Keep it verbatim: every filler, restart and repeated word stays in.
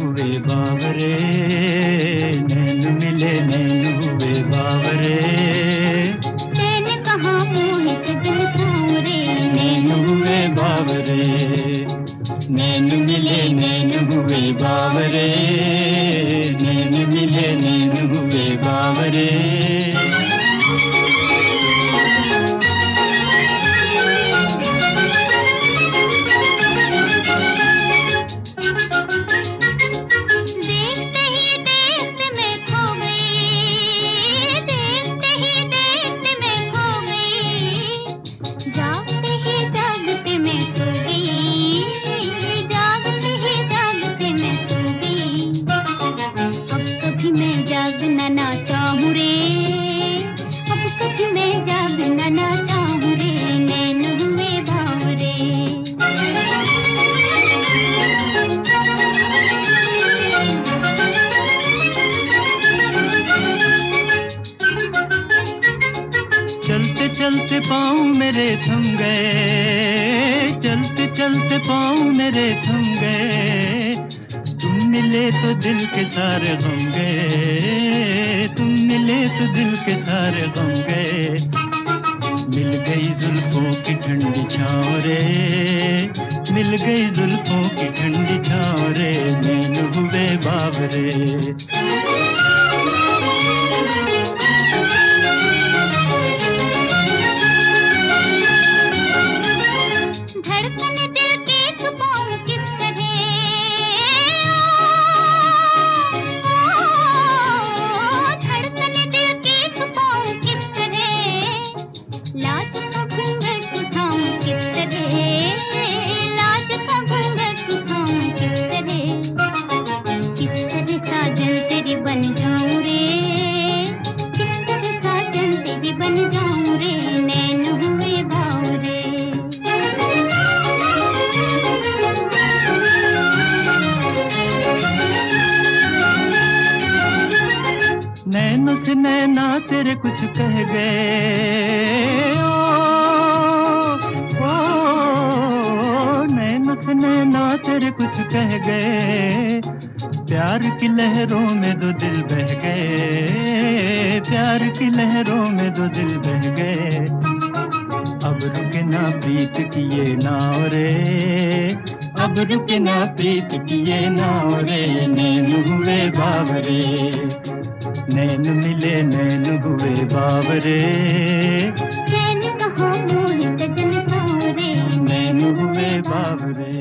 हुए बावरे, नैन मिले नैन हुए बावरे। नैन कहाँ मोहित दिल सांवरे, नैन हुए बावरे, नैन मिले नैन हुए बावरे, नैन मिले नैन हुए बावरे। जागना ना चाहूँ रे, अब कभी मैं जागना ना चाहूँ रे, नैन हुए बावरे। चलते चलते पाँव मेरे थम गए, चलते चलते पाँव मेरे थम गए। तुम मिले तो दिल के सारे गम गए, तुम मिले तो दिल के सारे गम गए। मिल गई जुल्फों की ठंडी छाँव रे, मिल गई जुल्फों की ठंडी छाँव रे, नैन हुए बावरे। बन जाऊं रे, किस तरह साजन तेरी बन जाऊं रे, नैन हुए बावरे। नैनों से नैना तेरे कुछ कह गए, ओ, ओ, नैनों से नैना तेरे कुछ कह गए। प्यार की लहरों में दो दिल बह गए, प्यार की लहरों में दो दिल बह गए। अब रुके ना प्रीत की ये नाव रे, अब रुके ना प्रीत की ये नाव रे, नैन हुए बावरे, नैन मिले नैन हुए बावरे। नैन कहाँ मोहित दिल सांवरे, नैन हुए बावरे।